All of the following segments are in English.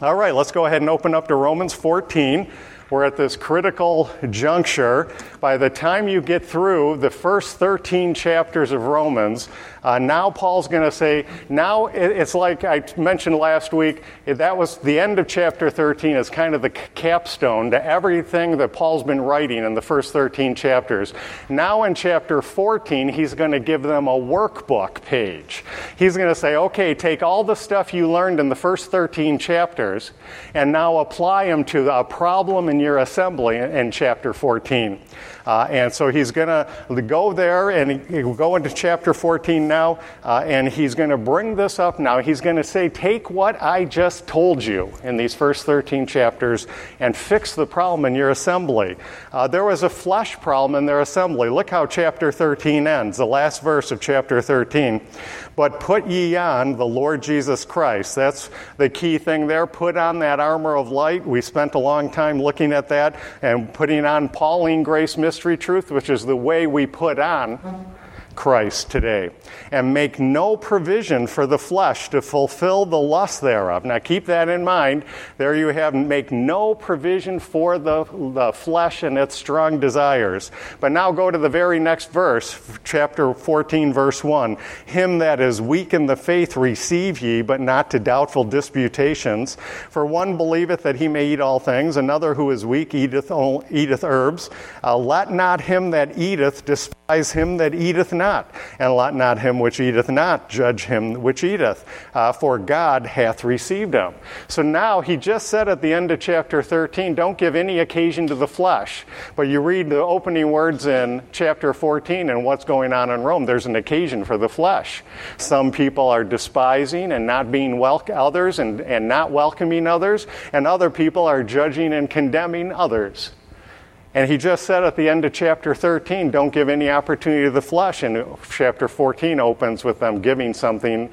All right, let's go ahead and open up to Romans 14. We're at this critical juncture. By the time you get through the first 13 chapters of Romans, now Paul's going to say, now it's like I mentioned last week, that was the end of chapter 13 is kind of the capstone to everything that Paul's been writing in the first 13 chapters. Now in chapter 14, he's going to give them a workbook page. He's going to say, okay, take all the stuff you learned in the first 13 chapters and now apply them to a problem in your assembly in chapter 14. And so he's going to go there and he'll go into chapter 14 now, and he's going to bring this up now. He's going to say, take what I just told you in these first 13 chapters and fix the problem in your assembly. There was a flesh problem in their assembly. Look how chapter 13 ends, the last verse of chapter 13. But put ye on the Lord Jesus Christ. That's the key thing there. Put on that armor of light. We spent a long time looking at that and putting on Pauline grace mystery truth, which is the way we put on Christ today, and make no provision for the flesh to fulfill the lust thereof. Now keep that in mind. There you have, make no provision for the flesh and its strong desires. But now go to the very next verse, chapter 14, verse 1. Him that is weak in the faith receive ye, but not to doubtful disputations. For one believeth that he may eat all things, another who is weak eateth herbs. Let not him that eateth despise him that eateth not, and let not him which eateth not judge him which eateth, for God hath received him. So now he just said at the end of chapter 13, don't give any occasion to the flesh. But you read the opening words in chapter 14 and what's going on in Rome, there's an occasion for the flesh. Some people are despising and not being others and not welcoming others, and other people are judging and condemning others. And he just said at the end of chapter 13, don't give any opportunity to the flesh. And chapter 14 opens with them giving something,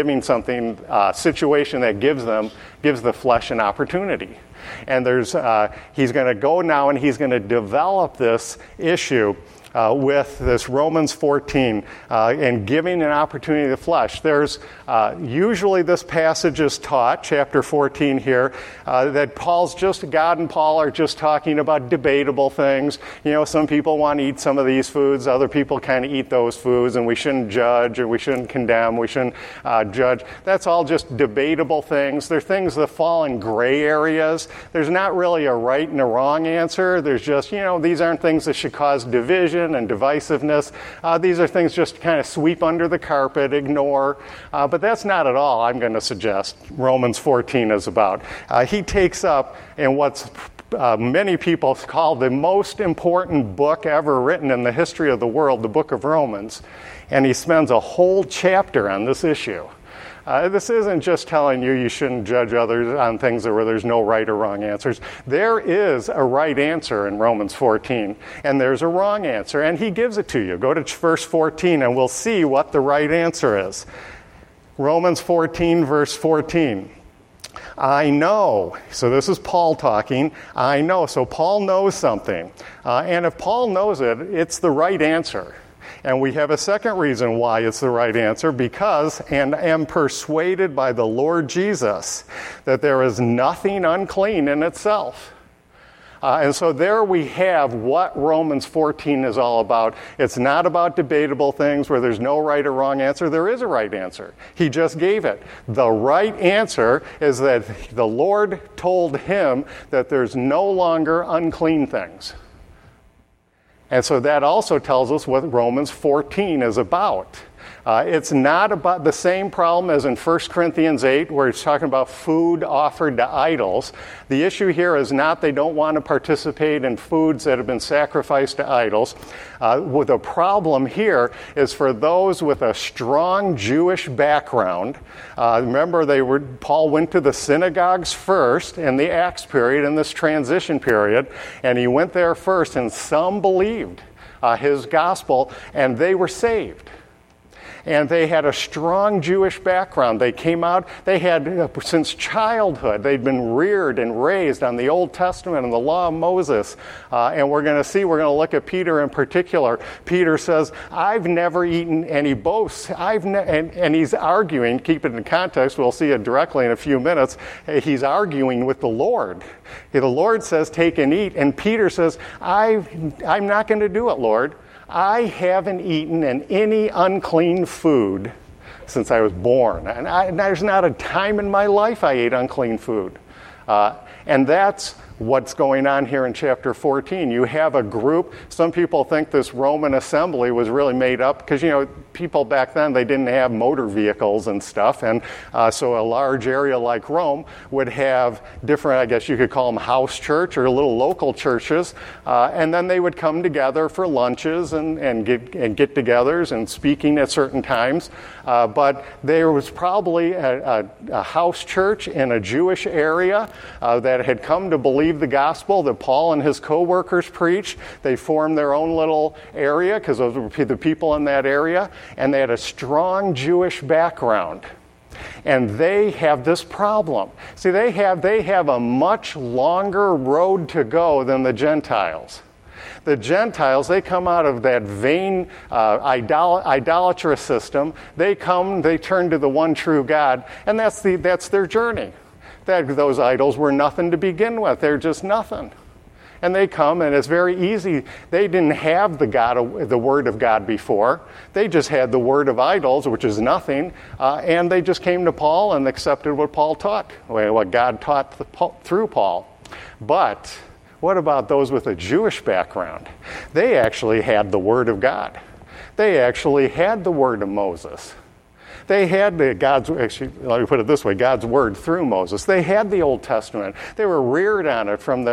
situation that gives the flesh an opportunity. And he's going to go now and he's going to develop this issue with this Romans 14 and giving an opportunity to the flesh. There's usually this passage is taught, chapter 14 here, that God and Paul are just talking about debatable things. You know, some people want to eat some of these foods, other people kind of eat those foods, and we shouldn't judge or we shouldn't condemn, we shouldn't judge. That's all just debatable things. They're things that fall in gray areas. There's not really a right and a wrong answer. There's just, these aren't things that should cause division and divisiveness. These are things just to kind of sweep under the carpet, ignore. But that's not at all, I'm going to suggest, Romans 14 is about. He takes up in what's many people call the most important book ever written in the history of the world, the book of Romans, and he spends a whole chapter on this issue. This isn't just telling you shouldn't judge others on things where there's no right or wrong answers. There is a right answer in Romans 14, and there's a wrong answer, and he gives it to you. Go to verse 14, and we'll see what the right answer is. Romans 14, verse 14. I know. So this is Paul talking. I know. So Paul knows something. And if Paul knows it, it's the right answer. And we have a second reason why it's the right answer, because, and am persuaded by the Lord Jesus, that there is nothing unclean in itself. And so there we have what Romans 14 is all about. It's not about debatable things where there's no right or wrong answer. There is a right answer. He just gave it. The right answer is that the Lord told him that there's no longer unclean things. And so that also tells us what Romans 14 is about. It's not about the same problem as in 1 Corinthians 8, where it's talking about food offered to idols. The issue here is not they don't want to participate in foods that have been sacrificed to idols. The problem here is for those with a strong Jewish background. Remember, Paul went to the synagogues first in the Acts period, in this transition period, and he went there first, and some believed his gospel, and they were saved. And they had a strong Jewish background. They came out, they had, since childhood, they'd been reared and raised on the Old Testament and the law of Moses. And we're going to look at Peter in particular. Peter says, I've never eaten, and he boasts, and he's arguing, keep it in context, we'll see it directly in a few minutes, he's arguing with the Lord. The Lord says, take and eat, and Peter says, I'm not going to do it, Lord. I haven't eaten any unclean food since I was born. And there's not a time in my life I ate unclean food. And that's what's going on here in chapter 14. You have a group. Some people think this Roman assembly was really made up because, people back then, they didn't have motor vehicles and stuff. And so a large area like Rome would have different, I guess you could call them house church or little local churches. And then they would come together for lunches and get-togethers and speaking at certain times. But there was probably a house church in a Jewish area that had come to believe the gospel that Paul and his co-workers preached. They formed their own little area because those were the people in that area, and they had a strong Jewish background. And they have this problem. See, they have a much longer road to go than the Gentiles. The Gentiles, they come out of that vain idolatrous system. They turn to the one true God, and that's their journey. Those idols were nothing to begin with. They're just nothing. And they come, and it's very easy. They didn't have the Word of God before. They just had the Word of idols, which is nothing, and they just came to Paul and accepted what Paul taught, what God taught through Paul. But what about those with a Jewish background? They actually had the Word of God. They actually had the Word of Moses. They had let me put it this way, God's Word through Moses. They had the Old Testament. They were reared on it from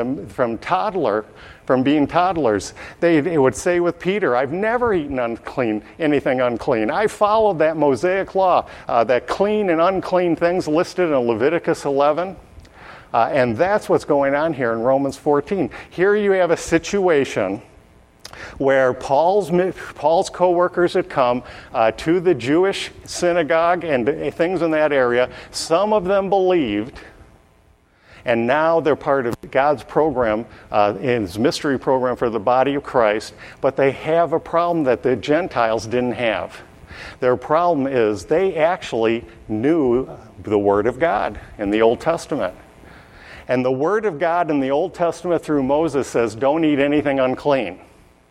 being toddlers. They would say with Peter, I've never eaten anything unclean. I followed that Mosaic law, that clean and unclean things listed in Leviticus 11. And that's what's going on here in Romans 14. Here you have a situation where Paul's co-workers had come to the Jewish synagogue and things in that area. Some of them believed, and now they're part of God's program, his mystery program for the body of Christ, but they have a problem that the Gentiles didn't have. Their problem is they actually knew the Word of God in the Old Testament. And the Word of God in the Old Testament through Moses says, don't eat anything unclean.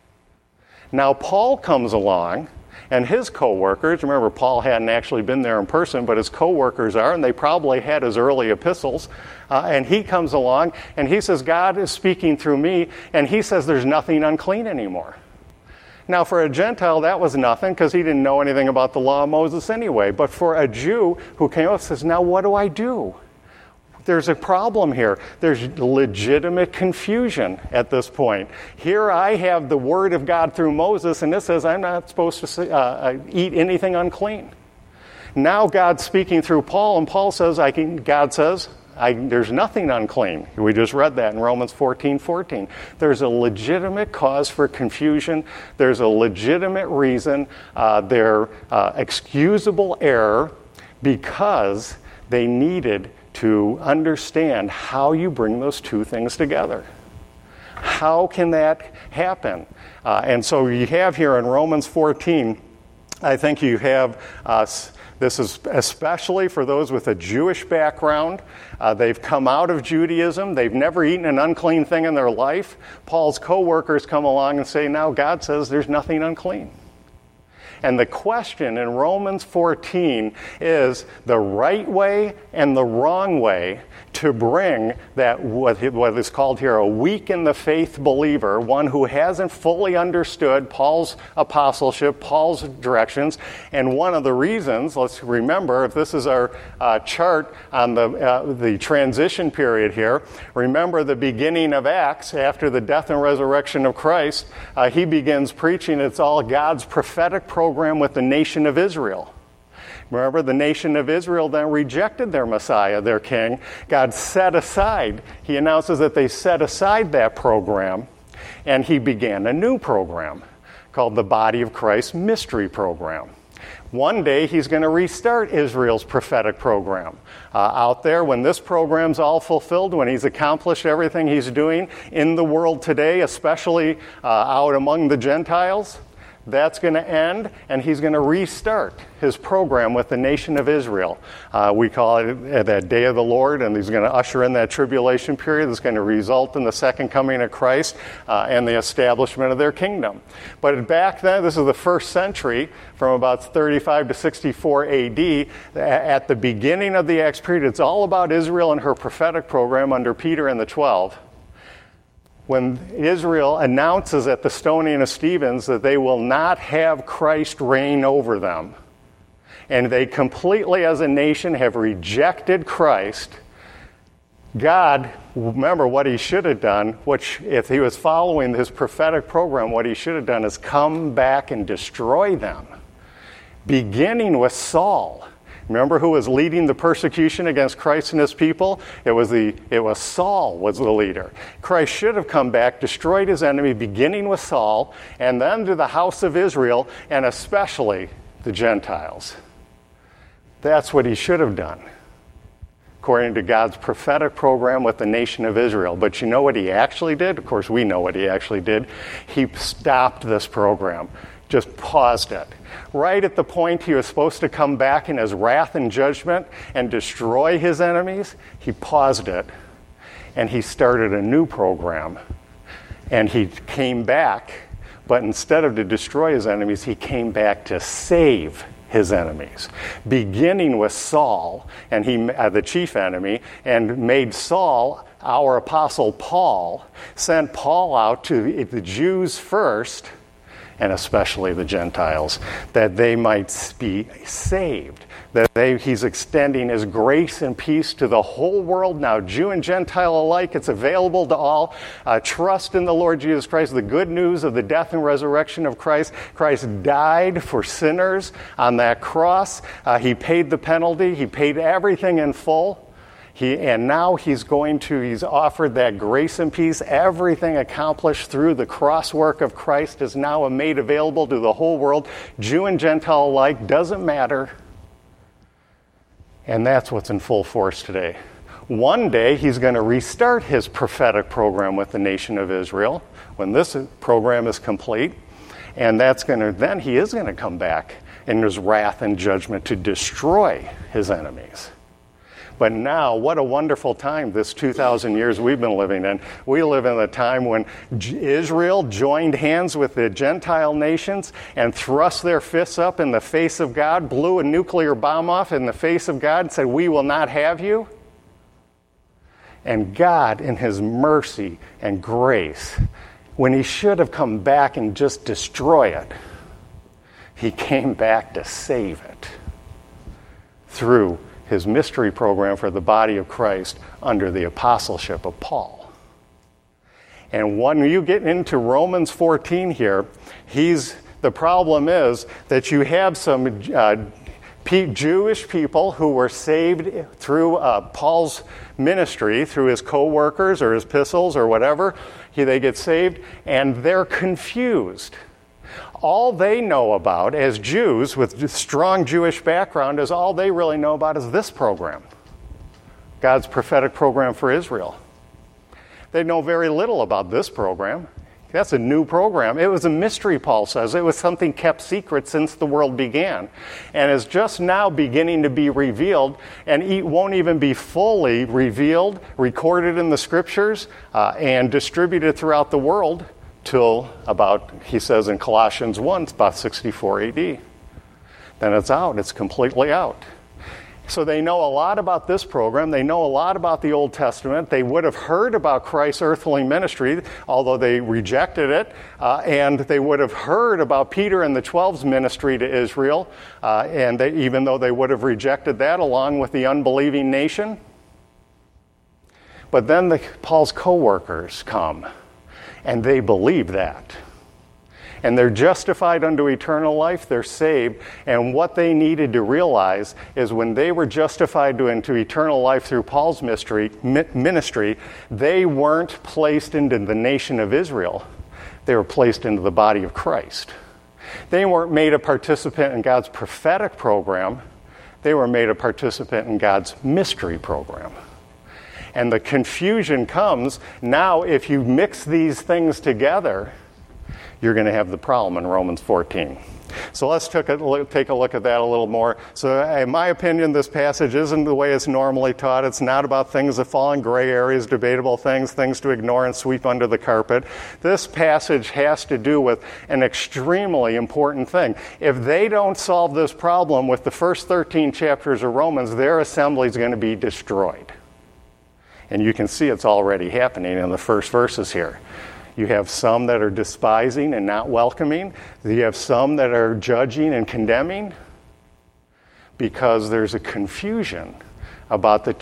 Now, Paul comes along, and his co-workers, remember, Paul hadn't actually been there in person, but his co-workers are, and they probably had his early epistles, and he comes along, and he says, God is speaking through me, and he says there's nothing unclean anymore. Now, for a Gentile, that was nothing, because he didn't know anything about the law of Moses anyway, but for a Jew who came up and says, now what do I do? There's a problem here. There's legitimate confusion at this point. Here I have the Word of God through Moses, and it says I'm not supposed to eat anything unclean. Now God's speaking through Paul, and Paul says, God says, there's nothing unclean. We just read that in Romans 14:14. There's a legitimate cause for confusion. There's a legitimate reason. They're excusable error because they needed to understand how you bring those two things together. How can that happen? And so you have here in Romans 14, I think you have, this is especially for those with a Jewish background. They've come out of Judaism. They've never eaten an unclean thing in their life. Paul's co-workers come along and say, now God says there's nothing unclean. And the question in Romans 14 is the right way and the wrong way to bring that, what is called here, a weak in the faith believer, one who hasn't fully understood Paul's apostleship, Paul's directions. And one of the reasons, let's remember, if this is our chart on the transition period here, remember the beginning of Acts, after the death and resurrection of Christ, he begins preaching. It's all God's prophetic program with the nation of Israel. Remember, the nation of Israel then rejected their Messiah, their king. God set aside, he announces that they set aside that program, and he began a new program called the Body of Christ Mystery Program. One day he's going to restart Israel's prophetic program. Out there, when this program's all fulfilled, when he's accomplished everything he's doing in the world today, especially out among the Gentiles, that's going to end, and he's going to restart his program with the nation of Israel. We call it that day of the Lord, and he's going to usher in that tribulation period that's going to result in the second coming of Christ and the establishment of their kingdom. But back then, this is the first century, from about 35 to 64 AD, at the beginning of the Acts period, it's all about Israel and her prophetic program under Peter and the 12. When Israel announces at the stoning of Stephen that they will not have Christ reign over them, and they completely as a nation have rejected Christ, God, remember what he should have done, which if he was following his prophetic program, what he should have done is come back and destroy them, beginning with Saul. Remember who was leading the persecution against Christ and his people? It was Saul was the leader. Christ should have come back, destroyed his enemy, beginning with Saul, and then to the house of Israel, and especially the Gentiles. That's what he should have done, according to God's prophetic program with the nation of Israel. But you know what he actually did? Of course, we know what he actually did. He stopped this program, just paused it. Right at the point he was supposed to come back in his wrath and judgment and destroy his enemies, he paused it, and he started a new program. And he came back, but instead of to destroy his enemies, he came back to save his enemies, beginning with Saul, and the chief enemy, and made Saul, our apostle Paul, sent Paul out to the Jews first, and especially the Gentiles, that they might be saved. He's extending his grace and peace to the whole world now, Jew and Gentile alike. It's available to all. Trust in the Lord Jesus Christ, the good news of the death and resurrection of Christ. Christ died for sinners on that cross. He paid the penalty. He paid everything in full. And now he's offered that grace and peace. Everything accomplished through the cross work of Christ is now made available to the whole world, Jew and Gentile alike, doesn't matter. And that's what's in full force today. One day he's going to restart his prophetic program with the nation of Israel when this program is complete. And then he is going to come back in his wrath and judgment to destroy his enemies. But now, what a wonderful time this 2,000 years we've been living in. We live in a time when Israel joined hands with the Gentile nations and thrust their fists up in the face of God, blew a nuclear bomb off in the face of God and said, "We will not have you." And God, in his mercy and grace, when he should have come back and just destroy it, he came back to save it through his mystery program for the body of Christ under the apostleship of Paul. And when you get into Romans 14 here, the problem is that you have some Jewish people who were saved through Paul's ministry, through his co-workers or his epistles or whatever. They get saved, and they're confused. All they know about as Jews with strong Jewish background is all they really know about is this program, God's prophetic program for Israel. They know very little about this program. That's a new program. It was a mystery, Paul says. It was something kept secret since the world began and is just now beginning to be revealed, and won't even be fully revealed, recorded in the scriptures, and distributed throughout the world till about, he says in Colossians 1, it's about 64 AD. Then it's out. It's completely out. So they know a lot about this program. They know a lot about the Old Testament. They would have heard about Christ's earthly ministry, although they rejected it. And they would have heard about Peter and the 12's ministry to Israel, even though they would have rejected that along with the unbelieving nation. But then Paul's co-workers come, and they believe that. And they're justified unto eternal life, they're saved. And what they needed to realize is when they were justified into eternal life through Paul's ministry, they weren't placed into the nation of Israel. They were placed into the body of Christ. They weren't made a participant in God's prophetic program. They were made a participant in God's mystery program. And the confusion comes now if you mix these things together, you're going to have the problem in Romans 14. So let's take a look at that a little more. So in my opinion, this passage isn't the way it's normally taught. It's not about things that fall in gray areas, debatable things to ignore and sweep under the carpet. This passage has to do with an extremely important thing. If they don't solve this problem with the first 13 chapters of Romans, their assembly is going to be destroyed. And you can see it's already happening in the first verses here. You have some that are despising and not welcoming. You have some that are judging and condemning because there's a confusion about this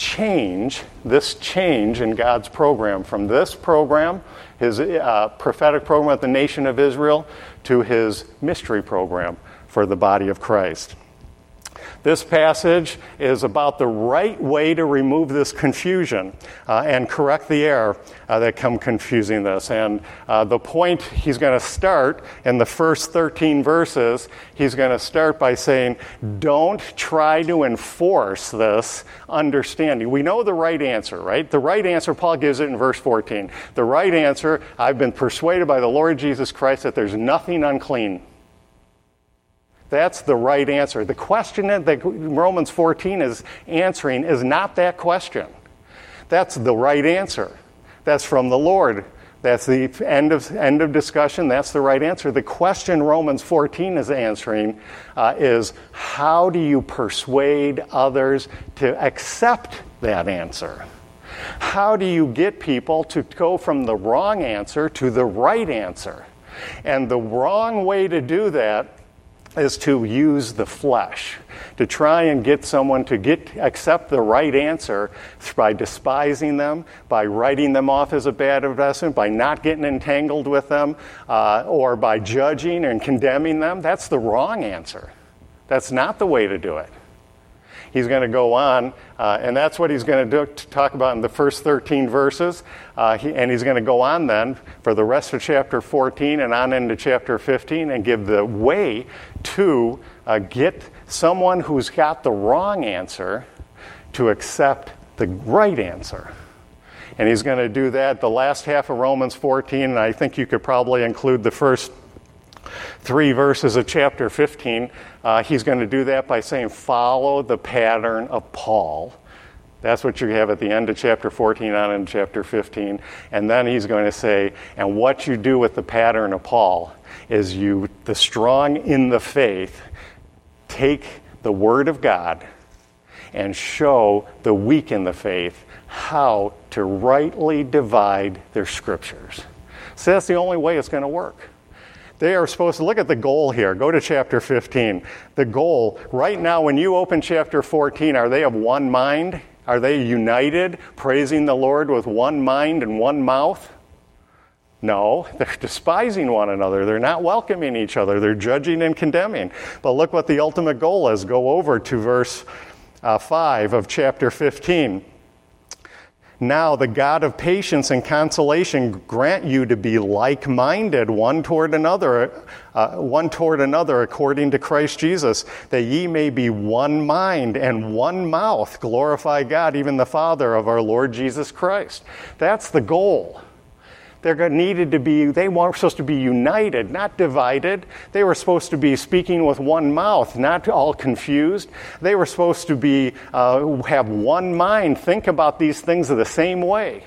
change in God's program from this program, his prophetic program with the nation of Israel, to his mystery program for the body of Christ. This passage is about the right way to remove this confusion and correct the error that come confusing this. And the point he's going to start in the first 13 verses, he's going to start by saying, don't try to enforce this understanding. We know the right answer, right? The right answer, Paul gives it in verse 14. The right answer, I've been persuaded by the Lord Jesus Christ that there's nothing unclean. That's the right answer. The question that Romans 14 is answering is not that question. That's the right answer. That's from the Lord. That's the end of discussion. That's the right answer. The question Romans 14 is answering is how do you persuade others to accept that answer? How do you get people to go from the wrong answer to the right answer? And the wrong way to do that is to use the flesh, to try and get someone to accept the right answer by despising them, by writing them off as a bad investment, by not getting entangled with them, or by judging and condemning them. That's the wrong answer. That's not the way to do it. He's going to go on, and that's what he's going to talk about in the first 13 verses. And he's going to go on then for the rest of chapter 14 and on into chapter 15 and give the way to get someone who's got the wrong answer to accept the right answer. And he's going to do that the last half of Romans 14, and I think you could probably include the first 3 verses of chapter 15. He's going to do that by saying, follow the pattern of Paul. That's what you have at the end of chapter 14 on in chapter 15. And then he's going to say, and what you do with the pattern of Paul is the strong in the faith, take the word of God and show the weak in the faith how to rightly divide their scriptures. So that's the only way it's going to work. They are supposed to look at the goal here. Go to chapter 15. The goal, right now when you open chapter 14, are they of one mind? Are they united, praising the Lord with one mind and one mouth? No, they're despising one another. They're not welcoming each other. They're judging and condemning. But look what the ultimate goal is. Go over to verse 5 of chapter 15. Now the God of patience and consolation grant you to be like-minded one toward another according to Christ Jesus, that ye may be one mind and one mouth, glorify God, even the Father of our Lord Jesus Christ. That's the goal. They weren't supposed to be united, not divided. They were supposed to be speaking with one mouth, not all confused. They were supposed to be have one mind, think about these things the same way.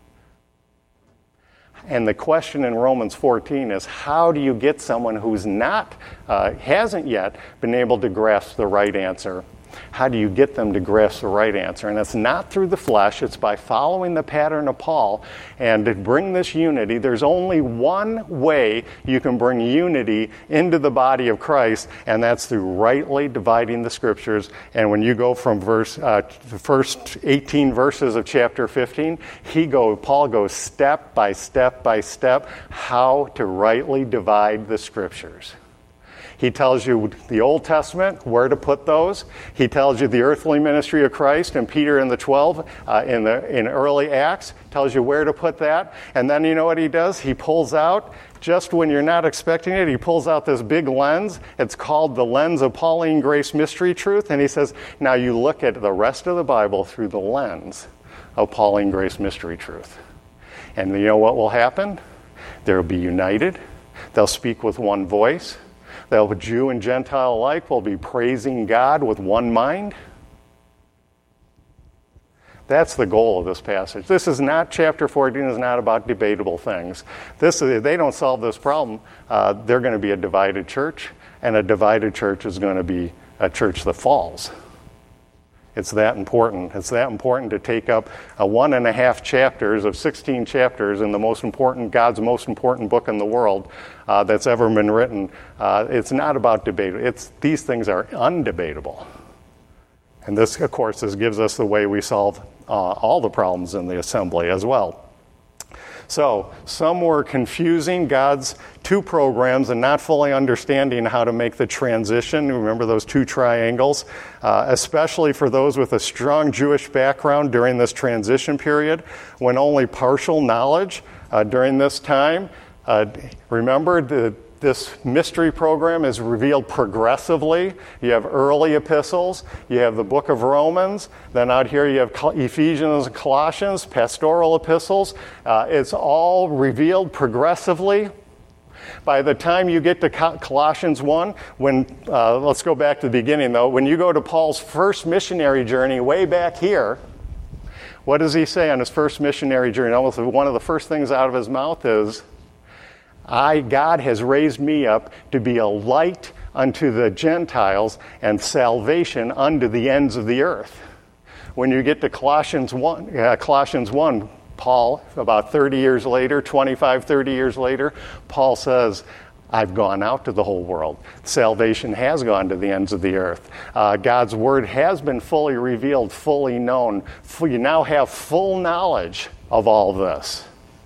And the question in Romans 14 is, how do you get someone who's hasn't yet been able to grasp the right answer? How do you get them to grasp the right answer? And it's not through the flesh. It's by following the pattern of Paul. And to bring this unity, there's only one way you can bring unity into the body of Christ, and that's through rightly dividing the Scriptures. And when you go from the first 18 verses of chapter 15, Paul goes step by step by step how to rightly divide the Scriptures. He tells you the Old Testament, where to put those. He tells you the earthly ministry of Christ and Peter and the 12 in early Acts, tells you where to put that. And then you know what he does? He pulls out, just when you're not expecting it, he pulls out this big lens. It's called the lens of Pauline Grace Mystery Truth. And he says, now you look at the rest of the Bible through the lens of Pauline Grace Mystery Truth. And you know what will happen? They'll be united. They'll speak with one voice. They'll, Jew and Gentile alike, will be praising God with one mind. That's the goal of this passage. This is not, chapter 14 is not about debatable things. If they don't solve this problem, they're going to be a divided church, and a divided church is going to be a church that falls. It's that important. It's that important to take up 1.5 chapters of 16 chapters in God's most important book in the world that's ever been written. It's not about debate. These things are undebatable. And this, of course, gives us the way we solve all the problems in the assembly as well. So, some were confusing God's two programs and not fully understanding how to make the transition. Remember those two triangles? Especially for those with a strong Jewish background during this transition period, when only partial knowledge during this time. Remember, this mystery program is revealed progressively. You have early epistles, you have the book of Romans, then out here you have Ephesians and Colossians, pastoral epistles. It's all revealed progressively. By the time you get to Colossians 1, let's go back to the beginning though. When you go to Paul's first missionary journey way back here, what does he say on his first missionary journey? Almost one of the first things out of his mouth is, God has raised me up to be a light unto the Gentiles and salvation unto the ends of the earth. When you get to Colossians 1, Paul, about 30 years later, 25, 30 years later, Paul says, I've gone out to the whole world. Salvation has gone to the ends of the earth. God's word has been fully revealed, fully known. You now have full knowledge of all this.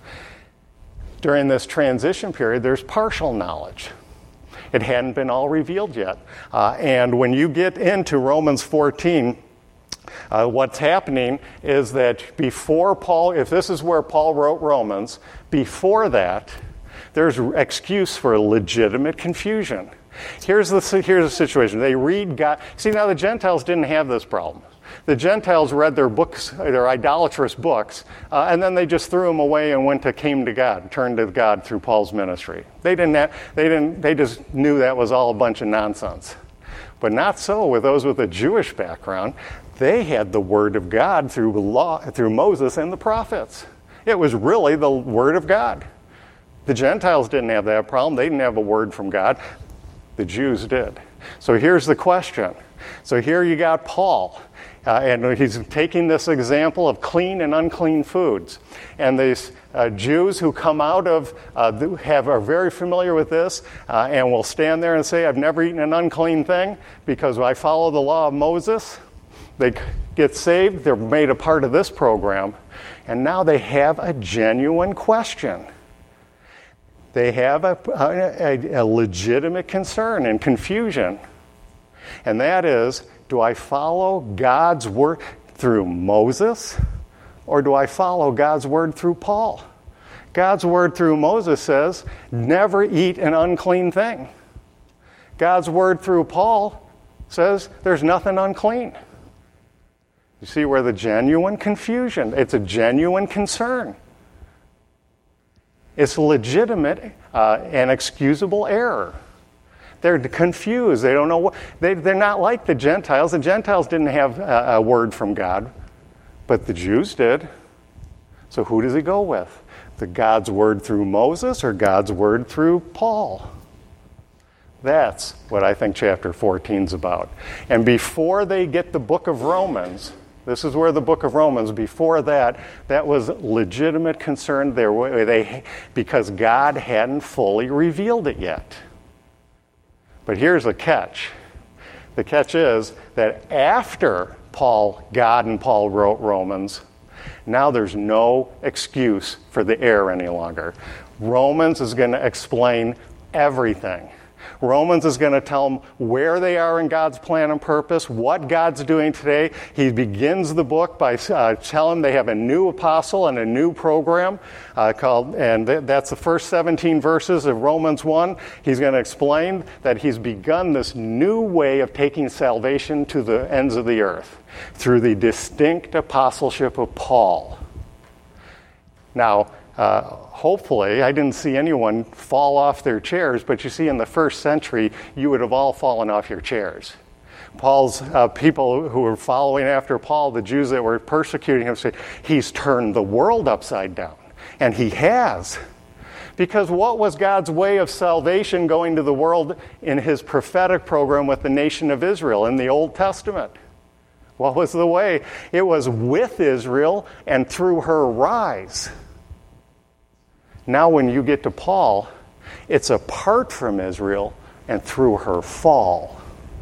During this transition period, there's partial knowledge. It hadn't been all revealed yet. And when you get into Romans 14, what's happening is that before Paul, if this is where Paul wrote Romans, before that, there's excuse for legitimate confusion. Here's the situation. They read God. See, now the Gentiles didn't have this problem. The Gentiles read their books, their idolatrous books, and then they just threw them away and came to God, turned to God through Paul's ministry. They just knew that was all a bunch of nonsense. But not so with those with a Jewish background. They had the Word of God through Moses and the prophets. It was really the Word of God. The Gentiles didn't have that problem. They didn't have a word from God. The Jews did. So here's the question. So here you got Paul. And he's taking this example of clean and unclean foods. And these Jews who come out of, are very familiar with this, and will stand there and say, I've never eaten an unclean thing because I follow the law of Moses. They get saved, they're made a part of this program, and now they have a genuine question. They have a legitimate concern and confusion. And that is, do I follow God's word through Moses, or do I follow God's word through Paul? God's word through Moses says, never eat an unclean thing. God's word through Paul says, there's nothing unclean. You see where the genuine confusion, it's a genuine concern. It's legitimate and excusable error. They're confused. They don't know what. They're not like the Gentiles. The Gentiles didn't have a word from God, but the Jews did. So who does he go with? God's word through Moses or God's word through Paul? That's what I think chapter 14 is about. And before they get the book of Romans, this is where the book of Romans, before that was legitimate concern because God hadn't fully revealed it yet. But here's the catch. The catch is that after God and Paul wrote Romans, now there's no excuse for the error any longer. Romans is going to explain everything. Romans is going to tell them where they are in God's plan and purpose, what God's doing today. He begins the book by telling them they have a new apostle and a new program that's the first 17 verses of Romans 1. He's going to explain that he's begun this new way of taking salvation to the ends of the earth through the distinct apostleship of Paul. Now, hopefully, I didn't see anyone fall off their chairs, but you see, in the first century, you would have all fallen off your chairs. Paul's people who were following after Paul, the Jews that were persecuting him, said, he's turned the world upside down. And he has. Because what was God's way of salvation going to the world in his prophetic program with the nation of Israel in the Old Testament? What was the way? It was with Israel and through her rise. Now when you get to Paul, it's apart from Israel and through her fall.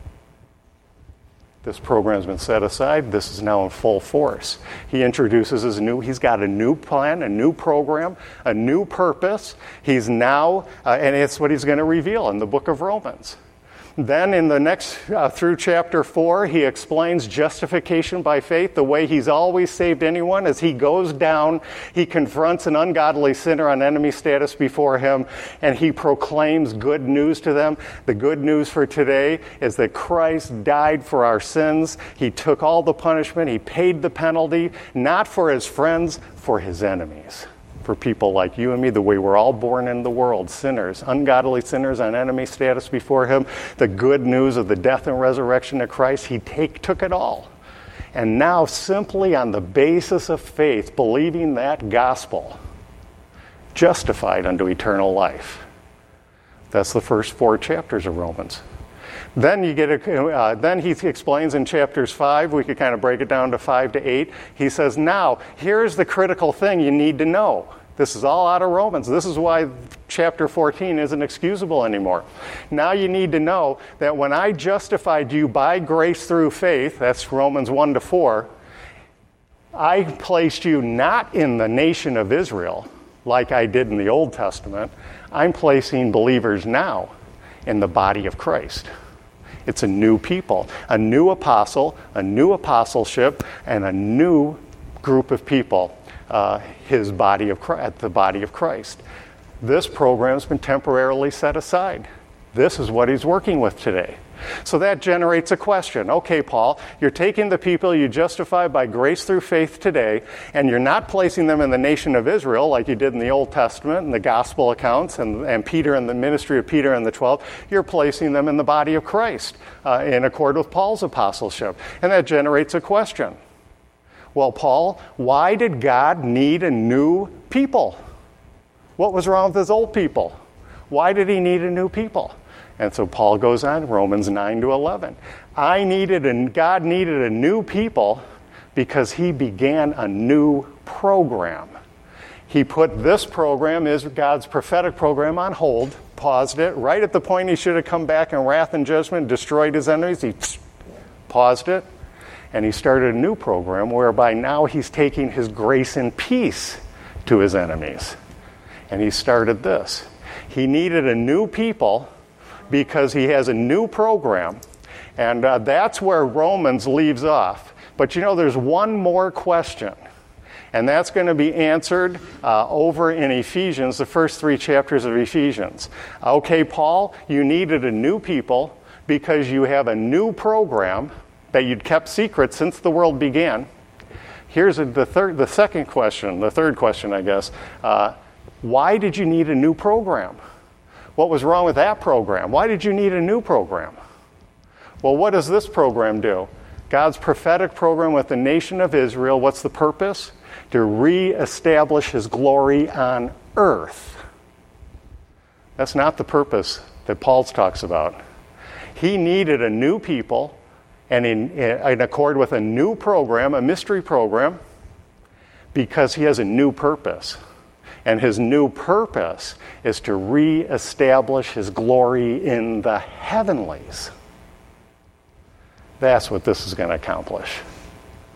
This program's been set aside. This is now in full force. He's got a new plan, a new program, a new purpose. He's now, and it's what he's going to reveal in the book of Romans. Then in the next, through chapter 4, he explains justification by faith. The way he's always saved anyone is he goes down, he confronts an ungodly sinner on enemy status before him, and he proclaims good news to them. The good news for today is that Christ died for our sins. He took all the punishment. He paid the penalty, not for his friends, for his enemies. For people like you and me, the way we're all born in the world, sinners, ungodly sinners on enemy status before him, the good news of the death and resurrection of Christ, he took it all. And now, simply on the basis of faith, believing that gospel, justified unto eternal life. That's the first 4 chapters of Romans. Then then he explains in chapters 5, we could kind of break it down to 5 to 8. He says, now, here's the critical thing you need to know. This is all out of Romans. This is why chapter 14 isn't excusable anymore. Now you need to know that when I justified you by grace through faith, that's Romans 1 to 4, I placed you not in the nation of Israel like I did in the Old Testament. I'm placing believers now in the body of Christ. It's a new people, a new apostle, a new apostleship, and a new group of people, the body of Christ. This program's been temporarily set aside. This is what he's working with today. So that generates a question. Okay, Paul, you're taking the people you justify by grace through faith today, and you're not placing them in the nation of Israel like you did in the Old Testament and the gospel accounts and Peter and the ministry of Peter and the 12. You're placing them in the body of Christ in accord with Paul's apostleship. And that generates a question. Well, Paul, why did God need a new people? What was wrong with his old people? Why did he need a new people? And so Paul goes on, Romans 9 to 11. God needed a new people because he began a new program. He put this program, God's prophetic program, on hold, paused it, right at the point he should have come back in wrath and judgment, destroyed his enemies. He paused it, and he started a new program whereby now he's taking his grace and peace to his enemies. And he started this. He needed a new people because he has a new program. And that's where Romans leaves off. But there's one more question. And that's going to be answered over in Ephesians, the first 3 chapters of Ephesians. Okay, Paul, you needed a new people because you have a new program that you'd kept secret since the world began. Here's the second question, the third question, I guess. Why did you need a new program? What was wrong with that program? Why did you need a new program? Well, what does this program do? God's prophetic program with the nation of Israel, what's the purpose? To reestablish his glory on earth. That's not the purpose that Paul talks about. He needed a new people, and in accord with a new program, a mystery program, because he has a new purpose. And his new purpose is to reestablish his glory in the heavenlies. That's what this is going to accomplish.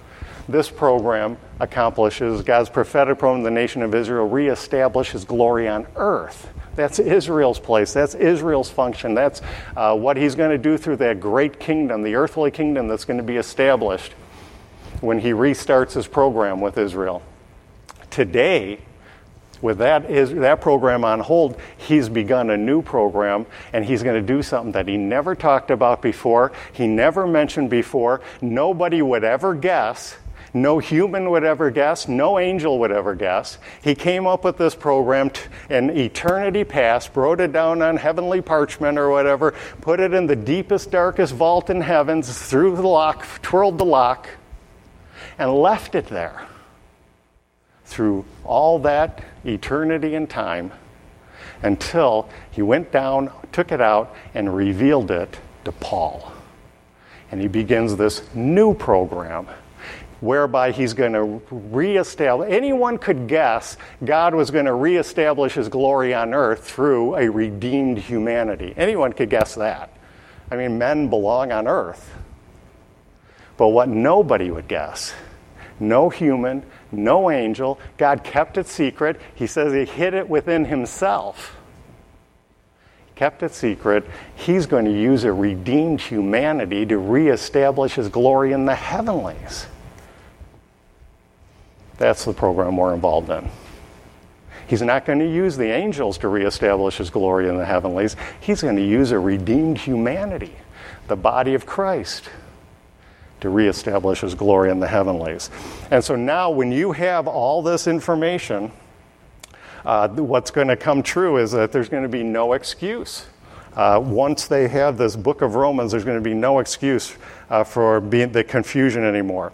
this program accomplishes, God's prophetic program, the nation of Israel reestablishes glory on earth. That's Israel's place. That's Israel's function. That's what he's going to do through that great kingdom, the earthly kingdom that's going to be established when he restarts his program with Israel. Today, with that program on hold, he's begun a new program, and he's going to do something that he never talked about before, he never mentioned before, nobody would ever guess. No human would ever guess. No angel would ever guess. He came up with this program in eternity past, wrote it down on heavenly parchment or whatever, put it in the deepest, darkest vault in heavens, threw the lock, twirled the lock, and left it there through all that eternity and time until he went down, took it out, and revealed it to Paul. And he begins this new program whereby he's going to reestablish. Anyone could guess God was going to reestablish his glory on earth through a redeemed humanity. Anyone could guess that. I mean, men belong on earth. But what nobody would guess, no human, no angel, God kept it secret. He says he hid it within himself. Kept it secret. He's going to use a redeemed humanity to reestablish his glory in the heavenlies. That's the program we're involved in. He's not going to use the angels to reestablish his glory in the heavenlies. He's going to use a redeemed humanity, the body of Christ, to reestablish his glory in the heavenlies. And so now when you have all this information, what's going to come true is that there's going to be no excuse. Once they have this book of Romans, there's going to be no excuse for being the confusion anymore.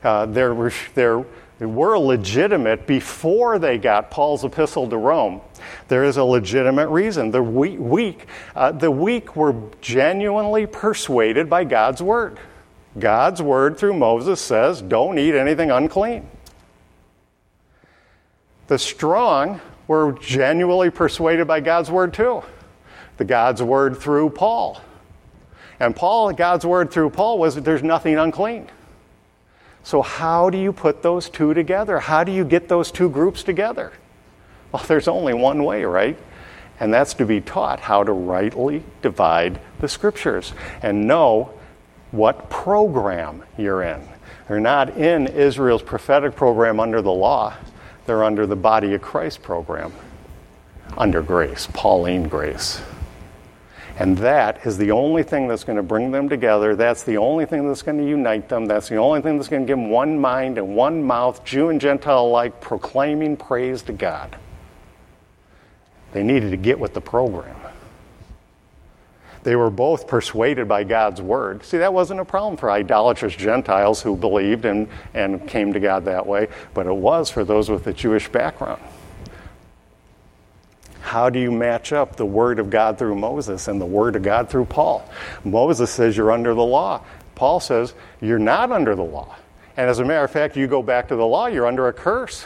They were legitimate before they got Paul's epistle to Rome. There is a legitimate reason. The weak were genuinely persuaded by God's word. God's word through Moses says, don't eat anything unclean. The strong were genuinely persuaded by God's word too. God's word through Paul. And God's word through Paul was that there's nothing unclean. So how do you put those two together? How do you get those two groups together? Well, there's only one way, right? And that's to be taught how to rightly divide the scriptures and know what program you're in. They're not in Israel's prophetic program under the law. They're under the body of Christ program, under grace, Pauline grace. And that is the only thing that's going to bring them together. That's the only thing that's going to unite them. That's the only thing that's going to give them one mind and one mouth, Jew and Gentile alike, proclaiming praise to God. They needed to get with the program. They were both persuaded by God's word. See, that wasn't a problem for idolatrous Gentiles who believed and came to God that way, but it was for those with a Jewish background. How do you match up the word of God through Moses and the word of God through Paul? Moses says you're under the law. Paul says you're not under the law. And as a matter of fact, you go back to the law, you're under a curse.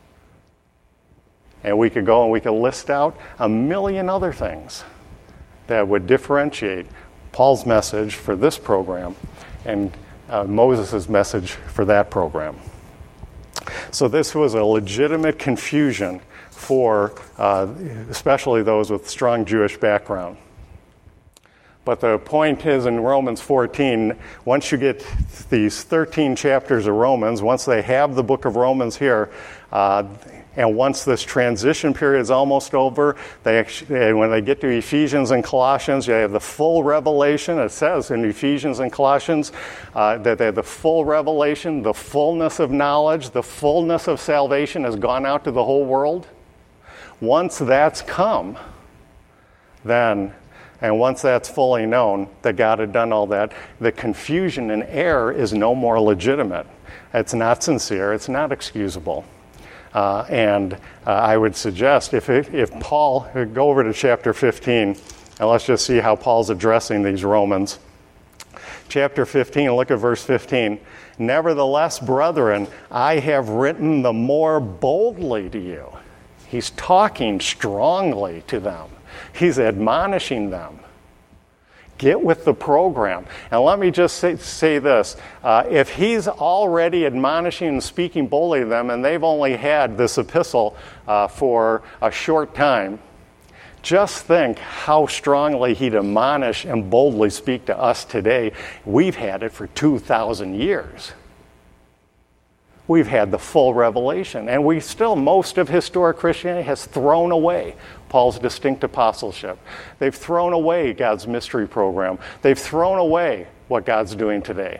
And we could go and we could list out a million other things that would differentiate Paul's message for this program and Moses' message for that program. So this was a legitimate confusion for especially those with strong Jewish background. But the point is in Romans 14, once you get these 13 chapters of Romans, once they have the book of Romans here, and once this transition period is almost over, when they get to Ephesians and Colossians, you have the full revelation. It says in Ephesians and Colossians that they have the full revelation, the fullness of knowledge, the fullness of salvation has gone out to the whole world. Once that's come, then, and once that's fully known that God had done all that, the confusion and error is no more legitimate. It's not sincere. It's not excusable. And I would suggest if Paul, go over to chapter 15, and let's just see how Paul's addressing these Romans. Chapter 15, look at verse 15. Nevertheless, brethren, I have written the more boldly to you. He's talking strongly to them. He's admonishing them. Get with the program. And let me just say this. If he's already admonishing and speaking boldly to them, and they've only had this epistle for a short time, just think how strongly he'd admonish and boldly speak to us today. We've had it for 2,000 years. We've had the full revelation, and most of historic Christianity has thrown away Paul's distinct apostleship. They've thrown away God's mystery program. They've thrown away what God's doing today.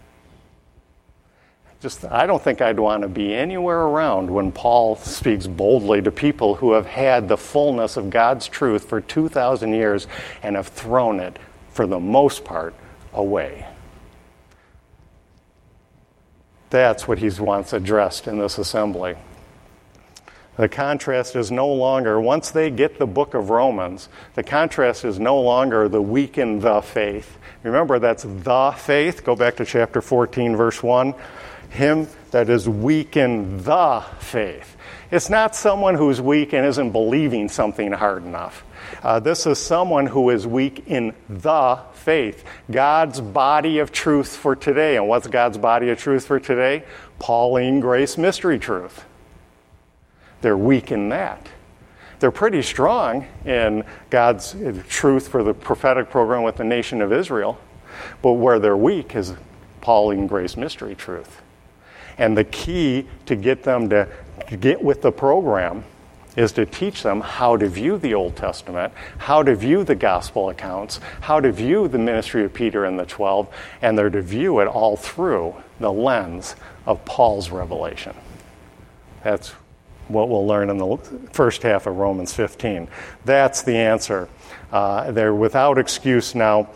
I don't think I'd want to be anywhere around when Paul speaks boldly to people who have had the fullness of God's truth for 2,000 years and have thrown it, for the most part, away. That's what he wants addressed in this assembly. The contrast is no longer, once they get the book of Romans, the contrast is no longer the weak in the faith. Remember, that's the faith. Go back to chapter 14, verse 1. Him that is weak in the faith. It's not someone who's weak and isn't believing something hard enough. This is someone who is weak in the faith. God's body of truth for today. And what's God's body of truth for today? Pauline grace mystery truth. They're weak in that. They're pretty strong in God's truth for the prophetic program with the nation of Israel. But where they're weak is Pauline grace mystery truth. And the key to get them to get with the program is to teach them how to view the Old Testament, how to view the gospel accounts, how to view the ministry of Peter and the 12, and they're to view it all through the lens of Paul's revelation. That's what we'll learn in the first half of Romans 15. That's the answer. They're without excuse now.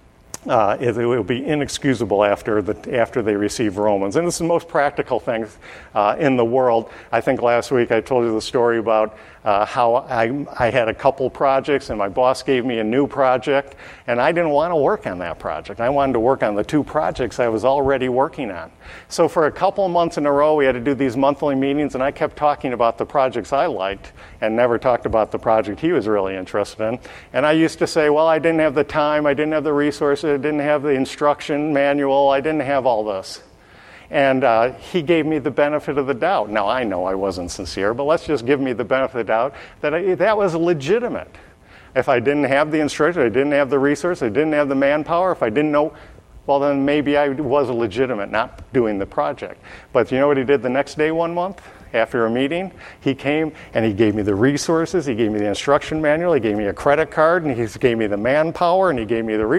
It will be inexcusable after they receive Romans. And this is the most practical thing in the world. I think last week I told you the story about how I had a couple projects and my boss gave me a new project, and I didn't want to work on that project. I wanted to work on the two projects I was already working on. So for a couple of months in a row, we had to do these monthly meetings, and I kept talking about the projects I liked and never talked about the project he was really interested in. And I used to say, well, I didn't have the time, I didn't have the resources, I didn't have the instruction manual, I didn't have all this. And he gave me the benefit of the doubt. Now, I know I wasn't sincere, but let's just give me the benefit of the doubt that that was legitimate. If I didn't have the instruction, I didn't have the resource, I didn't have the manpower, if I didn't know, well, then maybe I was legitimate not doing the project. But you know what he did the next day, one month? After a meeting, he came and he gave me the resources, he gave me the instruction manual, he gave me a credit card, and he gave me the manpower, and he gave me the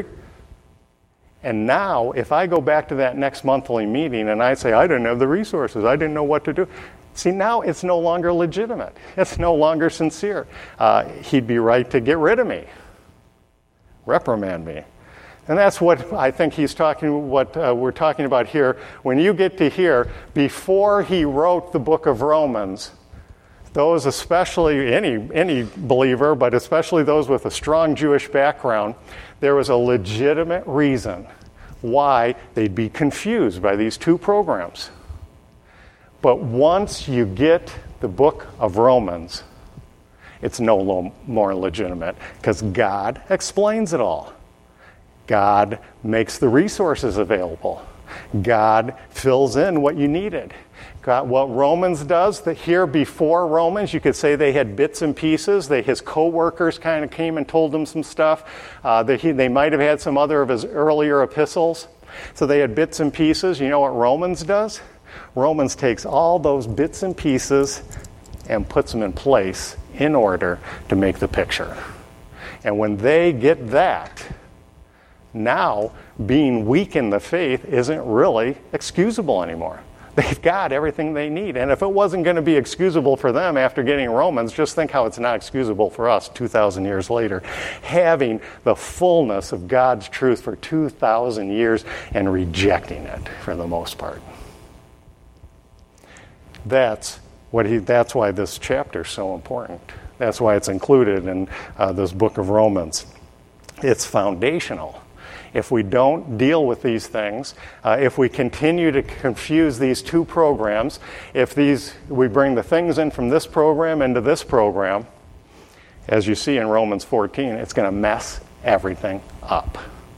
And now, if I go back to that next monthly meeting and I say, I didn't have the resources, I didn't know what to do, see, now it's no longer legitimate. It's no longer sincere. He'd be right to get rid of me, reprimand me. And that's what I think we're talking about here. When you get to here, before he wrote the book of Romans, those, especially any believer, but especially those with a strong Jewish background, there was a legitimate reason why they'd be confused by these two programs. But once you get the book of Romans, it's no more legitimate because God explains it all. God makes the resources available. God fills in what you needed. What Romans does, that here before Romans, you could say they had bits and pieces. His co-workers kind of came and told him some stuff. They might have had some other of his earlier epistles. So they had bits and pieces. You know what Romans does? Romans takes all those bits and pieces and puts them in place in order to make the picture. And when they get that, now being weak in the faith isn't really excusable anymore. They've got everything they need. And if it wasn't going to be excusable for them after getting Romans, just think how it's not excusable for us 2,000 years later. Having the fullness of God's truth for 2,000 years and rejecting it for the most part. That's why this chapter is so important. That's why it's included in this book of Romans. It's foundational. If we don't deal with these things, if we continue to confuse these two programs, we bring the things in from this program into this program, as you see in Romans 14, it's going to mess everything up.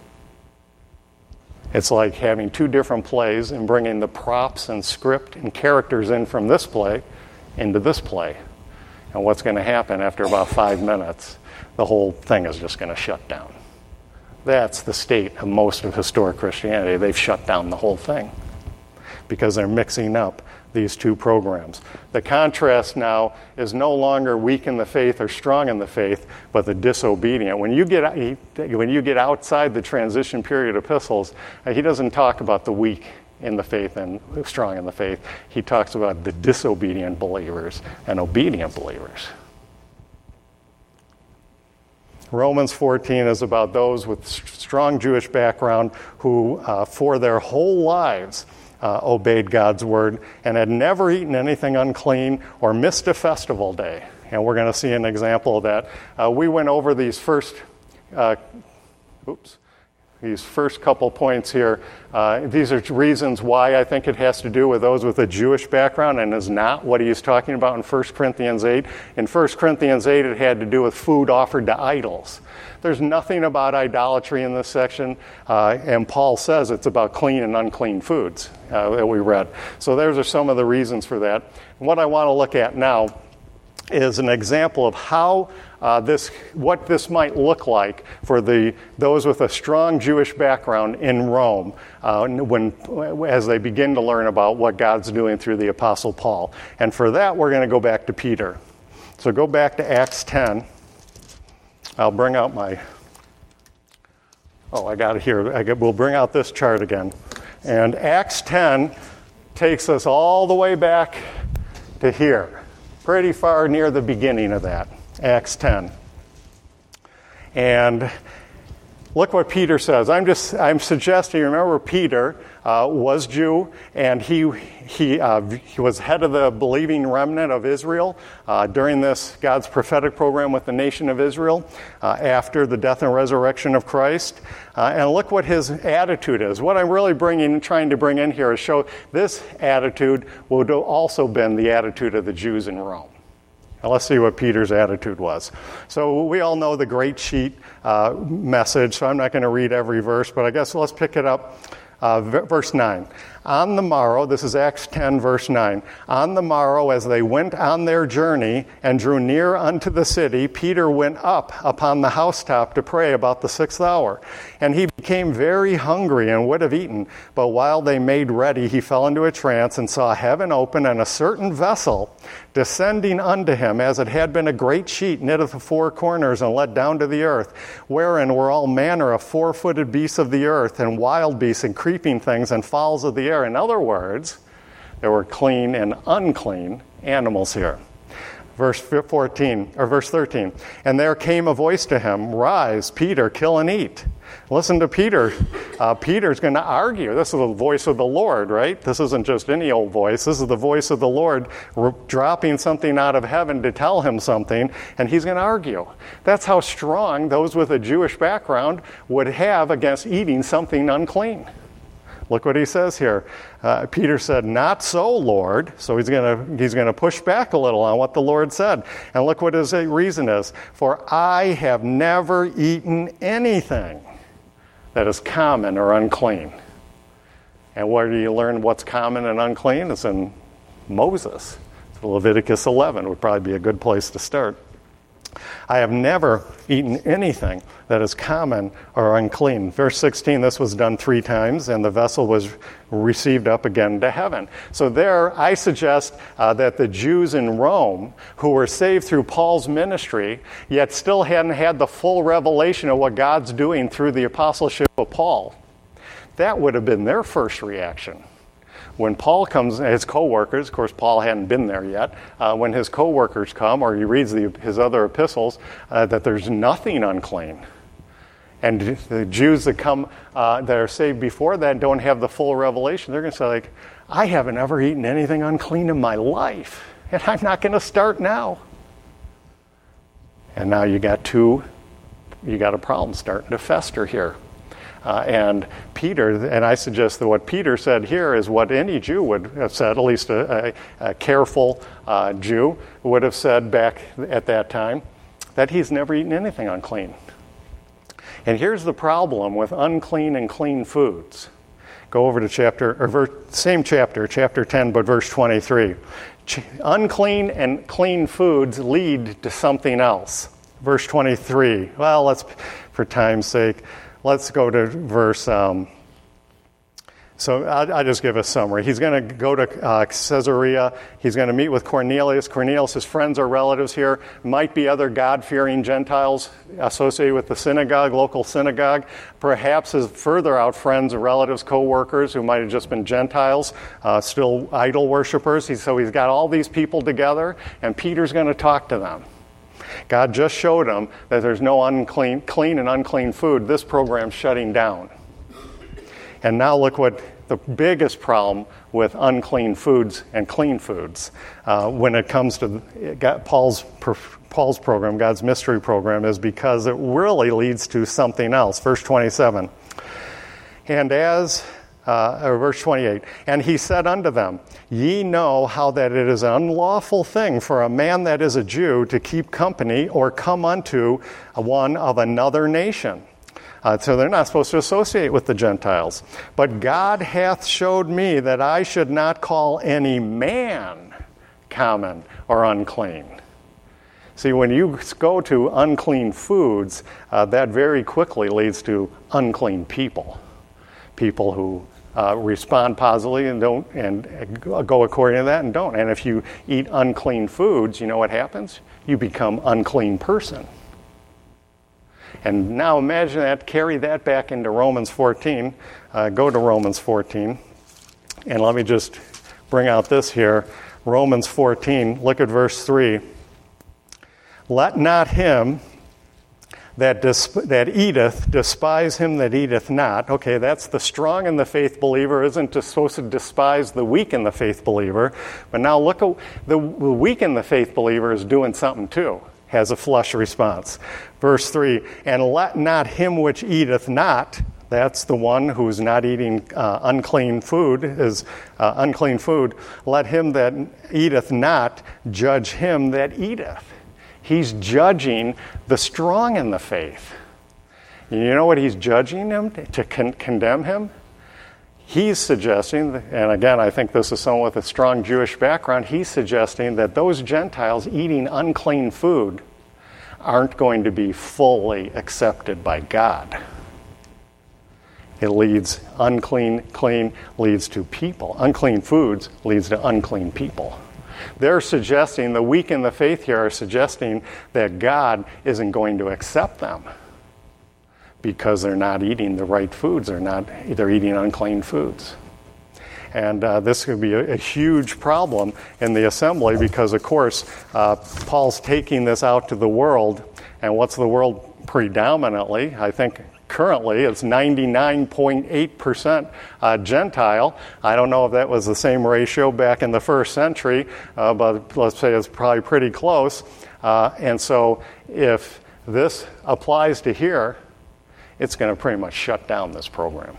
It's like having two different plays and bringing the props and script and characters in from this play into this play. And what's going to happen after about 5 minutes? The whole thing is just going to shut down. That's the state of most of historic Christianity. They've shut down the whole thing because they're mixing up these two programs. The contrast now is no longer weak in the faith or strong in the faith, but the disobedient. When you get outside the transition period epistles, he doesn't talk about the weak in the faith and strong in the faith. He talks about the disobedient believers and obedient believers. Romans 14 is about those with strong Jewish background who, for their whole lives, obeyed God's word and had never eaten anything unclean or missed a festival day. And we're going to see an example of that. We went over these first couple points here. These are reasons why I think it has to do with those with a Jewish background and is not what he is talking about in 1 Corinthians 8. In 1 Corinthians 8, it had to do with food offered to idols. There's nothing about idolatry in this section, and Paul says it's about clean and unclean foods that we read. So those are some of the reasons for that. And what I want to look at now is an example of how what this might look like for those with a strong Jewish background in Rome as they begin to learn about what God's doing through the Apostle Paul. And for that, we're going to go back to Peter. So go back to Acts 10. I'll bring out I got it here. We'll bring out this chart again. And Acts 10 takes us all the way back to here, pretty far near the beginning of that, Acts 10. And look what Peter says. I'm suggesting, remember Peter was Jew, and he was head of the believing remnant of Israel during this God's prophetic program with the nation of Israel after the death and resurrection of Christ. And look what his attitude is. What I'm really trying to bring in here is show this attitude would have also been the attitude of the Jews in Rome. Now let's see what Peter's attitude was. So we all know the Great Sheet message, so I'm not going to read every verse, but I guess let's pick it up. Verse 9. On the morrow, this is Acts 10, verse 9. On the morrow, as they went on their journey and drew near unto the city, Peter went up upon the housetop to pray about the 6th hour. And he became very hungry and would have eaten. But while they made ready, he fell into a trance and saw heaven open and a certain vessel descending unto him, as it had been a great sheet knit at the four corners and let down to the earth, wherein were all manner of four-footed beasts of the earth, and wild beasts, and creeping things, and fowls of the air. In other words, there were clean and unclean animals here. Verse 13. And there came a voice to him, Rise, Peter, kill and eat. Listen to Peter. Peter's going to argue. This is the voice of the Lord, right? This isn't just any old voice. This is the voice of the Lord dropping something out of heaven to tell him something, and he's going to argue. That's how strong those with a Jewish background would have against eating something unclean. Look what he says here. Peter said, Not so, Lord. So he's going to push back a little on what the Lord said. And look what his reason is. For I have never eaten anything that is common or unclean. And where do you learn what's common and unclean? It's in Moses. Leviticus 11 would probably be a good place to start. I have never eaten anything that is common or unclean. Verse 16, this was done 3 times, and the vessel was received up again to heaven. So there, I suggest that the Jews in Rome, who were saved through Paul's ministry, yet still hadn't had the full revelation of what God's doing through the apostleship of Paul, that would have been their first reaction. When Paul comes, his co-workers, of course Paul hadn't been there yet, when his co-workers come, or he reads his other epistles, that there's nothing unclean. And the Jews that come, that are saved before that don't have the full revelation. They're going to say, like, I haven't ever eaten anything unclean in my life, and I'm not going to start now. And now you got a problem starting to fester here. And Peter, and I suggest that what Peter said here is what any Jew would have said, at least a careful Jew would have said back at that time, that he's never eaten anything unclean. And here's the problem with unclean and clean foods. Go over to same chapter, chapter 10, but verse 23. Unclean and clean foods lead to something else. Verse 23. Well, for time's sake, let's go to verse... So I'll just give a summary. He's going to go to Caesarea. He's going to meet with Cornelius. Cornelius' friends or relatives here might be other God-fearing Gentiles associated with the synagogue, local synagogue. Perhaps his further out friends or relatives, co-workers who might have just been Gentiles, still idol worshipers. So he's got all these people together, and Peter's going to talk to them. God just showed him that there's no clean and unclean food. This program's shutting down. And now look what the biggest problem with unclean foods and clean foods when it comes to Paul's program, God's mystery program, is because it really leads to something else. Verse 27. Verse 28. And he said unto them, Ye know how that it is an unlawful thing for a man that is a Jew to keep company or come unto one of another nation. So they're not supposed to associate with the Gentiles. But God hath showed me that I should not call any man common or unclean. See, when you go to unclean foods, that very quickly leads to unclean people. People who respond positively and go according to that and don't. And if you eat unclean foods, you know what happens? You become unclean person. And now imagine that, carry that back into Romans 14. Go to Romans 14. And let me just bring out this here. Romans 14, look at verse 3. Let not him that eateth despise him that eateth not. Okay, that's the strong in the faith believer isn't supposed to despise the weak in the faith believer. But now look at the weak in the faith believer is doing something too. Has a flush response. Verse 3, and let not him which eateth not, that's the one who's not eating unclean food, unclean food, let him that eateth not judge him that eateth. He's judging the strong in the faith. You know what he's judging him to condemn him? He's suggesting, and again, I think this is someone with a strong Jewish background, he's suggesting that those Gentiles eating unclean food aren't going to be fully accepted by God. It leads clean leads to people. Unclean foods leads to unclean people. They're suggesting, the weak in the faith here are suggesting that God isn't going to accept them because they're not eating the right foods. They're eating unclean foods. And this could be a huge problem in the assembly because, of course, Paul's taking this out to the world. And what's the world predominantly? I think currently it's 99.8% Gentile. I don't know if that was the same ratio back in the first century, but let's say it's probably pretty close. And so if this applies to here, it's going to pretty much shut down this program.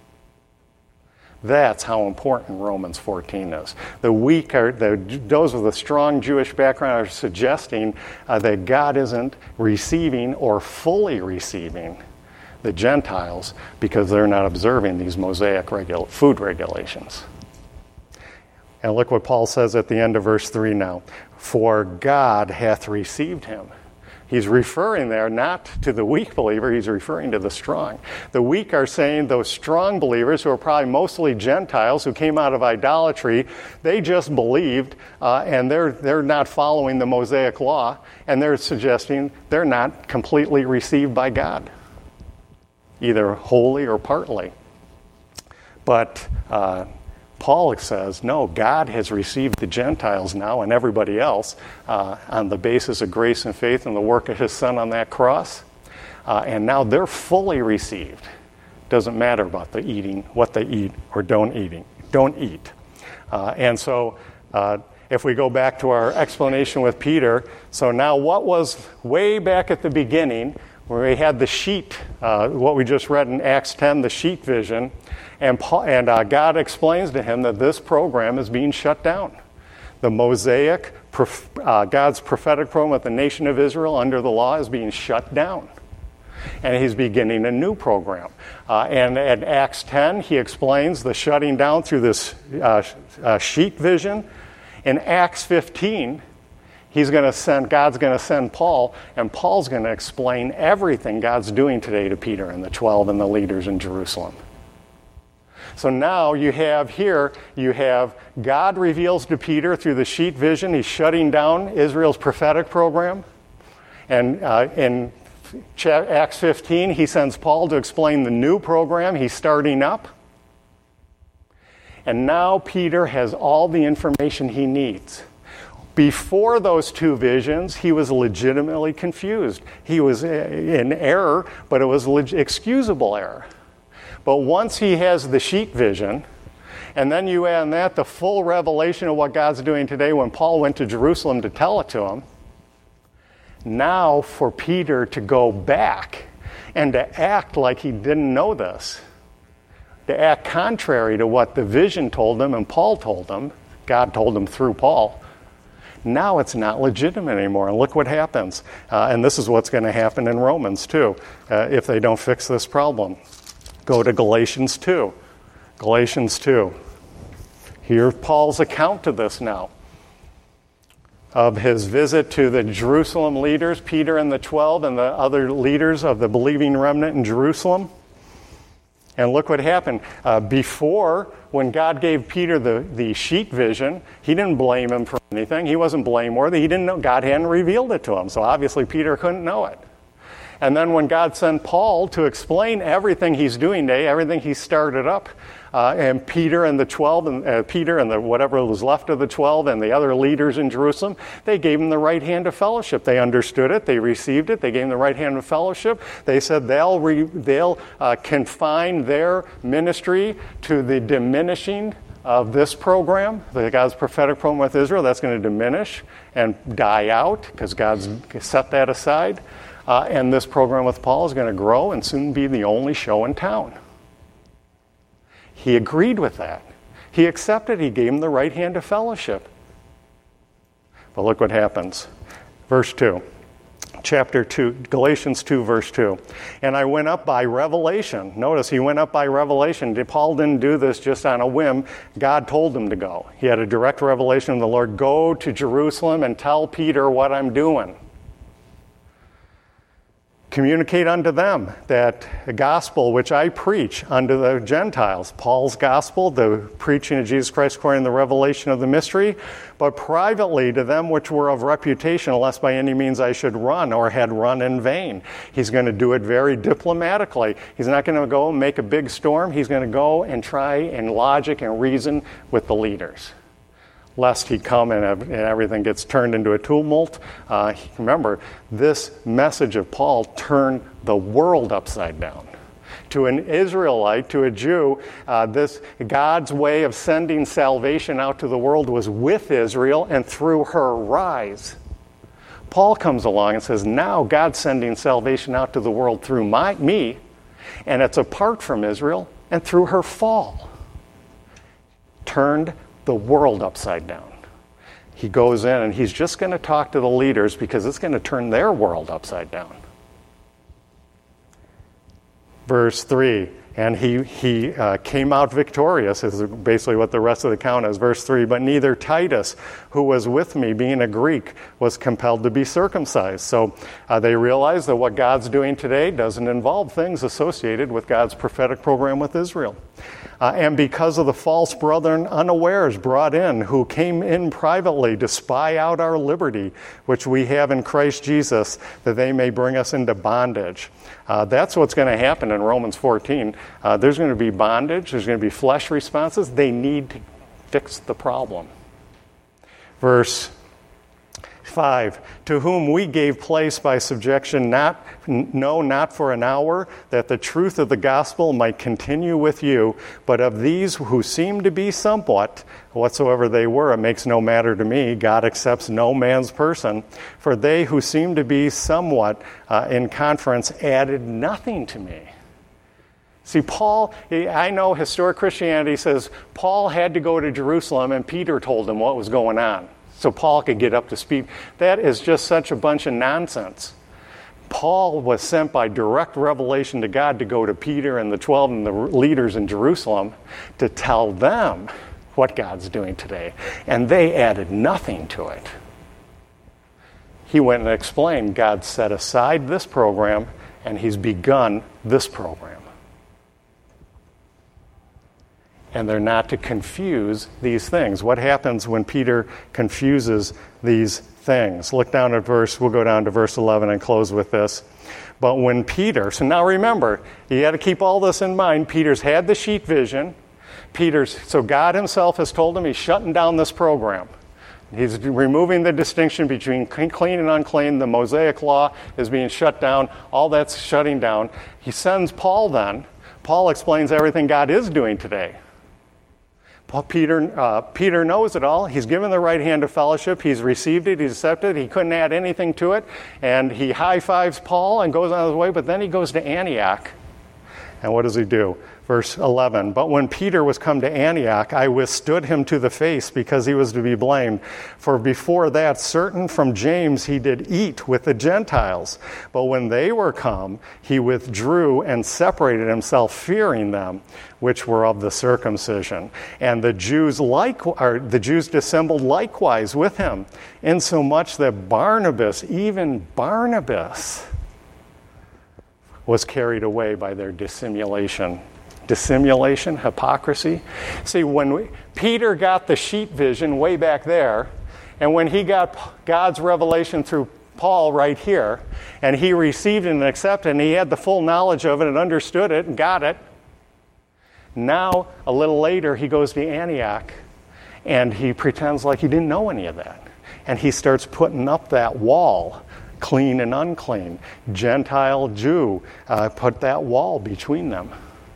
That's how important Romans 14 is. The weak those with a strong Jewish background are suggesting that God isn't receiving or fully receiving the Gentiles because they're not observing these Mosaic food regulations. And look what Paul says at the end of verse 3 now. For God hath received him. He's referring there not to the weak believer, he's referring to the strong. The weak are saying those strong believers who are probably mostly Gentiles who came out of idolatry, they just believed and they're not following the Mosaic law, and they're suggesting they're not completely received by God, either wholly or partly. But Paul says, no, God has received the Gentiles now and everybody else on the basis of grace and faith and the work of his Son on that cross. And now they're fully received. Doesn't matter about the eating, what they eat or don't eat. And so if we go back to our explanation with Peter, so now what was way back at the beginning, where we had the sheet, what we just read in Acts 10, the sheet vision, and God explains to him that this program is being shut down. The Mosaic, God's prophetic program with the nation of Israel under the law is being shut down. and he's beginning a new program. And at Acts 10, he explains the shutting down through this sheet vision. In Acts 15, God's going to send Paul, and Paul's going to explain everything God's doing today to Peter and the 12 and the leaders in Jerusalem. So now you have God reveals to Peter through the sheet vision. He's shutting down Israel's prophetic program. And in Acts 15, he sends Paul to explain the new program he's starting up. And now Peter has all the information he needs. Before those two visions, he was legitimately confused. He was in error, but it was excusable error. But once he has the sheet vision, and then you add on that the full revelation of what God's doing today when Paul went to Jerusalem to tell it to him, now for Peter to go back and to act like he didn't know this, to act contrary to what the vision told him and Paul told him, God told him through Paul, now it's not legitimate anymore. And look what happens. And this is what's going to happen in Romans too, if they don't fix this problem. Go to Galatians 2. Galatians 2. Here's Paul's account of this now. Of his visit to the Jerusalem leaders, Peter and the 12 and the other leaders of the believing remnant in Jerusalem. And look what happened. Before, when God gave Peter the sheet vision, he didn't blame him for anything. He wasn't blameworthy. He didn't know. God hadn't revealed it to him. So obviously Peter couldn't know it. And then when God sent Paul to explain everything he's doing today, everything he started up, and Peter and the 12, and Peter and the whatever was left of the 12 and the other leaders in Jerusalem, they gave him the right hand of fellowship. They understood it. They received it. They gave him the right hand of fellowship. They said they'll confine their ministry to the diminishing of this program, God's prophetic program with Israel. That's going to diminish and die out because God's set that aside. And this program with Paul is going to grow and soon be the only show in town. He agreed with that. He accepted. He gave him the right hand of fellowship. But look what happens. Verse 2. Chapter 2, Galatians 2, verse 2. And I went up by revelation. Notice he went up by revelation. Paul didn't do this just on a whim. God told him to go. He had a direct revelation of the Lord. Go to Jerusalem and tell Peter what I'm doing. Communicate unto them that the gospel which I preach unto the Gentiles, Paul's gospel, the preaching of Jesus Christ according to the revelation of the mystery, but privately to them which were of reputation, lest by any means I should run or had run in vain. He's going to do it very diplomatically. He's not going to go and make a big storm. He's going to go and try and logic and reason with the leaders, lest he come and everything gets turned into a tumult. Remember, this message of Paul turned the world upside down. To an Israelite, to a Jew, this God's way of sending salvation out to the world was with Israel and through her rise. Paul comes along and says, now God's sending salvation out to the world through me, and it's apart from Israel and through her fall. Turned the world upside down. He goes in and he's just going to talk to the leaders because it's going to turn their world upside down. Verse 3, and he came out victorious, is basically what the rest of the account is. Verse 3, but neither Titus, who was with me, being a Greek, was compelled to be circumcised. So they realize that what God's doing today doesn't involve things associated with God's prophetic program with Israel. And because of the false brethren unawares brought in, who came in privately to spy out our liberty, which we have in Christ Jesus, that they may bring us into bondage. That's what's going to happen in Romans 14. There's going to be bondage. There's going to be flesh responses. They need to fix the problem. Verse 5, to whom we gave place by subjection, not for an hour, that the truth of the gospel might continue with you, but of these who seem to be somewhat, whatsoever they were, it makes no matter to me. God accepts no man's person. For they who seem to be somewhat in conference added nothing to me. See, Paul, I know historic Christianity says Paul had to go to Jerusalem and Peter told him what was going on, so Paul could get up to speed. That is just such a bunch of nonsense. Paul was sent by direct revelation to God to go to Peter and the 12 and the leaders in Jerusalem to tell them what God's doing today. And they added nothing to it. He went and explained God set aside this program and he's begun this program. And they're not to confuse these things. What happens when Peter confuses these things? Look down at we'll go down to verse 11 and close with this. But when Peter, so now remember, you got to keep all this in mind. Peter's had the sheet vision. So God himself has told him he's shutting down this program. He's removing the distinction between clean and unclean. The Mosaic law is being shut down. All that's shutting down. He sends Paul then. Paul explains everything God is doing today. Peter knows it all. He's given the right hand of fellowship. He's received it. He's accepted it. He couldn't add anything to it. And he high-fives Paul and goes on his way. But then he goes to Antioch. And what does he do? Verse 11, but when Peter was come to Antioch, I withstood him to the face because he was to be blamed. For before that, certain from James he did eat with the Gentiles. But when they were come, he withdrew and separated himself, fearing them, which were of the circumcision. And the Jews dissembled likewise with him, insomuch that Barnabas, even Barnabas, was carried away by their dissimulation. Dissimulation, hypocrisy. See, when Peter got the sheet vision way back there, and when he got God's revelation through Paul right here, and he received it and accepted it, and he had the full knowledge of it and understood it and got it, now, a little later, he goes to Antioch, and he pretends like he didn't know any of that. And he starts putting up that wall, clean and unclean, Gentile, Jew, put that wall between them.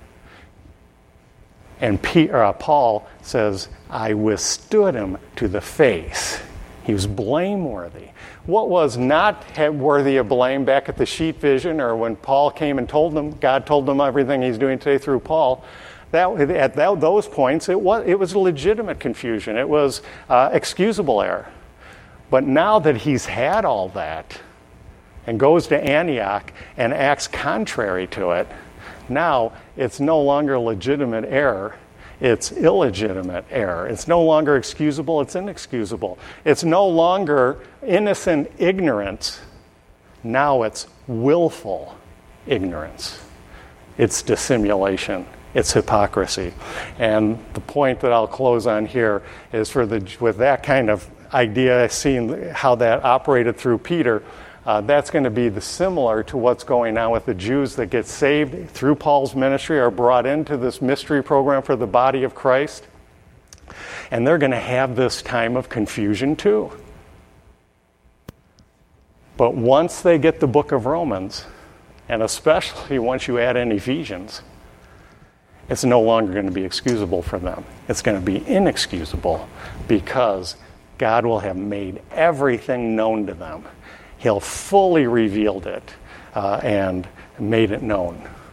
And Paul says, I withstood him to the face. He was blameworthy. What was not worthy of blame back at the sheet vision or when Paul came and told them, God told them everything he's doing today through Paul, those points, it was legitimate confusion. It was excusable error. But now that he's had all that and goes to Antioch and acts contrary to it, now it's no longer legitimate error, it's illegitimate error. It's no longer excusable, it's inexcusable. It's no longer innocent ignorance, now it's willful ignorance. It's dissimulation, it's hypocrisy. And the point that I'll close on here is with that kind of idea, seeing how that operated through Peter, that's going to be similar to what's going on with the Jews that get saved through Paul's ministry, are brought into this mystery program for the body of Christ. And they're going to have this time of confusion too. But once they get the book of Romans, and especially once you add in Ephesians, it's no longer going to be excusable for them. It's going to be inexcusable because God will have made everything known to them. He'll fully revealed it and made it known.